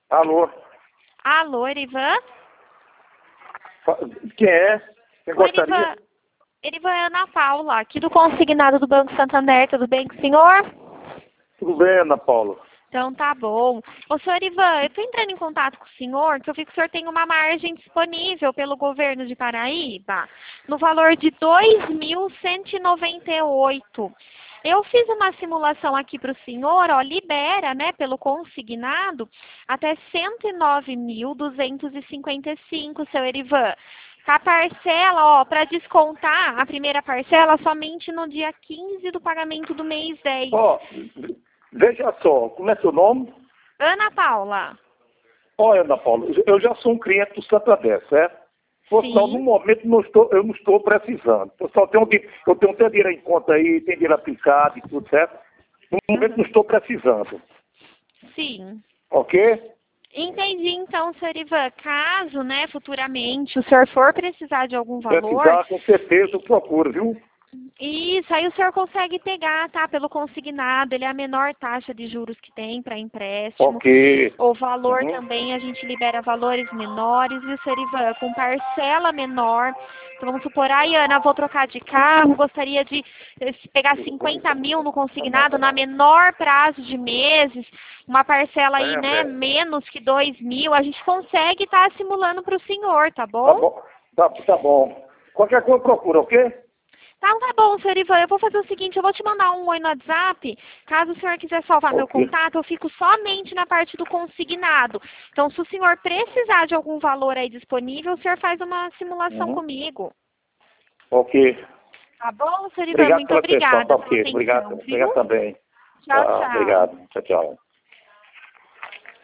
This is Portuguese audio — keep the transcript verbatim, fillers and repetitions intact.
Alô? Alô, Erivan? Fa- Quem é? Quem Oi, gostaria? Erivan. Erivan é Ana Paula, aqui do consignado do Banco Santander. Tudo bem com o senhor? Tudo bem, Ana Paula? Então tá bom. Ô, senhor Ivan, eu estou entrando em contato com o senhor, que eu vi que o senhor tem uma margem disponível pelo governo de Paraíba, no valor de dois mil cento e noventa e oito. Eu fiz uma simulação aqui para o senhor, ó, libera, né, pelo consignado, até cento e nove mil duzentos e cinquenta e cinco, seu Erivan. A parcela, ó, para descontar a primeira parcela somente no dia quinze do pagamento do mês dez. Ó, veja só, como é seu nome? Ana Paula. Olha, Ana Paula, eu já sou um cliente do Santander, certo? Por Sim. sinal, no momento não estou, eu não estou precisando. Eu, só tenho, di- eu tenho até dinheiro em conta aí, tem dinheiro aplicado e tudo, certo? No momento não estou precisando, Sim. ok? Entendi, então, senhor Ivan, caso, né, futuramente o senhor for precisar de algum valor, Precisar, com certeza eu procuro, viu? isso, aí o senhor consegue pegar, tá, pelo consignado, ele é a menor taxa de juros que tem para empréstimo. Ok. O valor Uhum. também, a gente libera valores menores, e o senhor Ivan, com parcela menor. Então, vamos supor, ai, Ana, vou trocar de carro, gostaria de eh, pegar cinquenta mil no consignado na menor prazo de meses, uma parcela aí, É, né, é. menos que dois mil, a gente consegue estar simulando para o senhor, tá Tá bom? bom, tá, tá bom. Qualquer coisa procura, ok? Então tá bom, senhor Ivan, eu vou fazer o seguinte, eu vou te mandar um oi no WhatsApp, caso o senhor quiser salvar meu Ok. contato, eu fico somente na parte do consignado. Então, se o senhor precisar de algum valor aí disponível, o senhor faz uma simulação Uhum. comigo. Ok. Tá bom, senhor Ivan? Obrigado Muito pela atenção, tá obrigada pela ok. Obrigado, atenção, viu? obrigado também. Tchau, Tá, tchau. obrigado. Tchau, tchau.